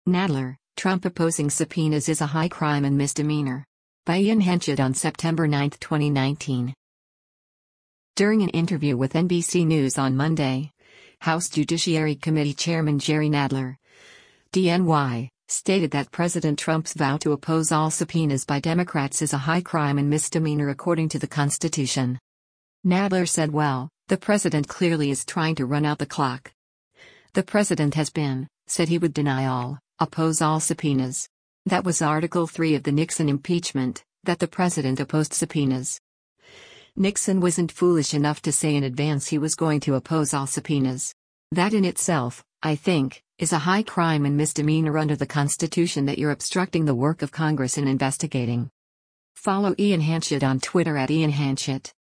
Nadler, Trump opposing subpoenas is a high crime and misdemeanor. By Ian Henchett on September 9, 2019. During an interview with NBC News on Monday, House Judiciary Committee Chairman Jerry Nadler, DNY, stated that President Trump's vow to oppose all subpoenas by Democrats is a high crime and misdemeanor according to the Constitution. Nadler said, "Well, the president clearly is trying to run out the clock. The president has said he would oppose all subpoenas. That was Article 3 of the Nixon impeachment, that the president opposed subpoenas. Nixon wasn't foolish enough to say in advance he was going to oppose all subpoenas. That in itself, I think, is a high crime and misdemeanor under the Constitution that you're obstructing the work of Congress in investigating." Follow Ian Henchett on Twitter @IanHenchett.